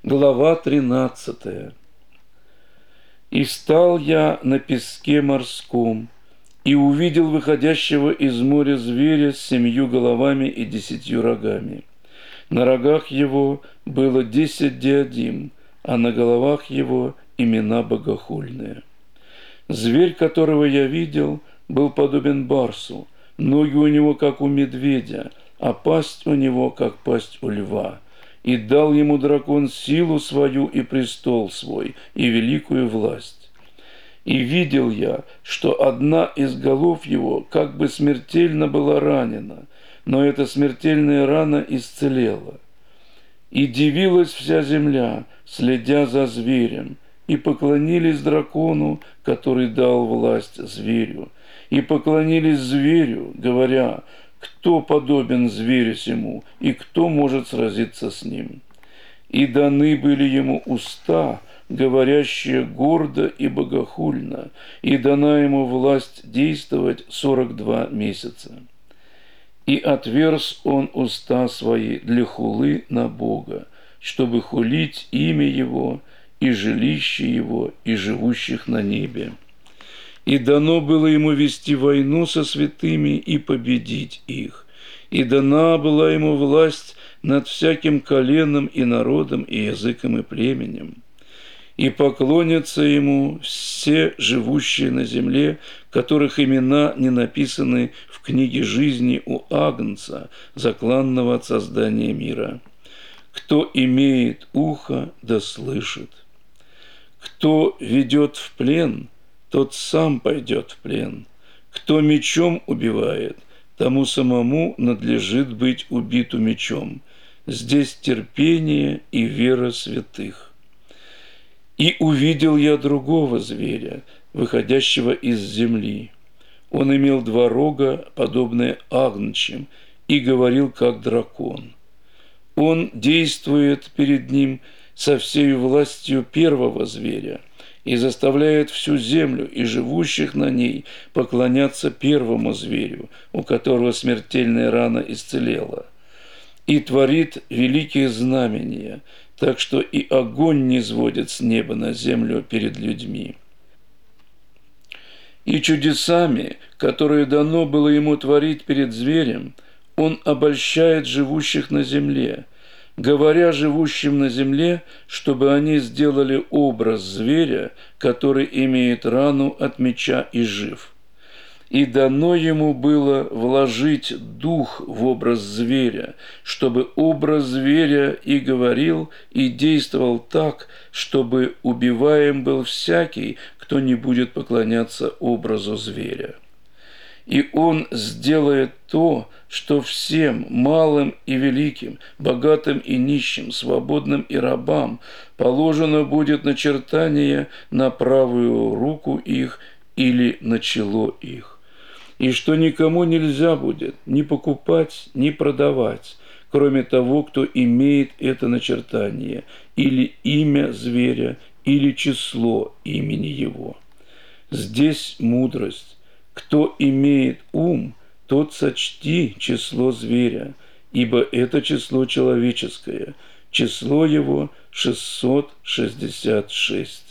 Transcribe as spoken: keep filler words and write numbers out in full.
Глава тринадцатая. «И стал я на песке морском, и увидел выходящего из моря зверя с семью головами и десятью рогами. На рогах его было десять диадим, а на головах его имена богохульные. Зверь, которого я видел, был подобен барсу, ноги у него, как у медведя, а пасть у него, как пасть у льва. И дал ему дракон силу свою и престол свой, и великую власть. И видел я, что одна из голов его как бы смертельно была ранена, но эта смертельная рана исцелела. И дивилась вся земля, следя за зверем, и поклонились дракону, который дал власть зверю, и поклонились зверю, говоря: кто подобен зверю сему, и кто может сразиться с ним? И даны были ему уста, говорящие гордо и богохульно, и дана ему власть действовать сорок два месяца. И отверз он уста свои для хулы на Бога, чтобы хулить имя Его и жилище Его и живущих на небе. И дано было ему вести войну со святыми и победить их. И дана была ему власть над всяким коленом и народом и языком и племенем. И поклонятся ему все живущие на земле, которых имена не написаны в книге жизни у Агнца, закланного от создания мира. Кто имеет ухо, да слышит. Кто ведет в плен, тот сам пойдет в плен. Кто мечом убивает, тому самому надлежит быть убиту мечом. Здесь терпение и вера святых. И увидел я другого зверя, выходящего из земли. Он имел два рога, подобные агнчим, и говорил, как дракон. Он действует перед ним со всей властью первого зверя, и заставляет всю землю и живущих на ней поклоняться первому зверю, у которого смертельная рана исцелела. И творит великие знамения, так что и огонь не сводит с неба на землю перед людьми. И чудесами, которые дано было ему творить перед зверем, он обольщает живущих на земле, говоря живущим на земле, чтобы они сделали образ зверя, который имеет рану от меча и жив. И дано ему было вложить дух в образ зверя, чтобы образ зверя и говорил, и действовал так, чтобы убиваем был всякий, кто не будет поклоняться образу зверя. И он сделает то, что всем, малым и великим, богатым и нищим, свободным и рабам, положено будет начертание на правую руку их или на чело их. И что никому нельзя будет ни покупать, ни продавать, кроме того, кто имеет это начертание, или имя зверя, или число имени его. Здесь мудрость. Кто имеет ум, тот сочти число зверя, ибо это число человеческое, число его шестьсот шестьдесят шесть.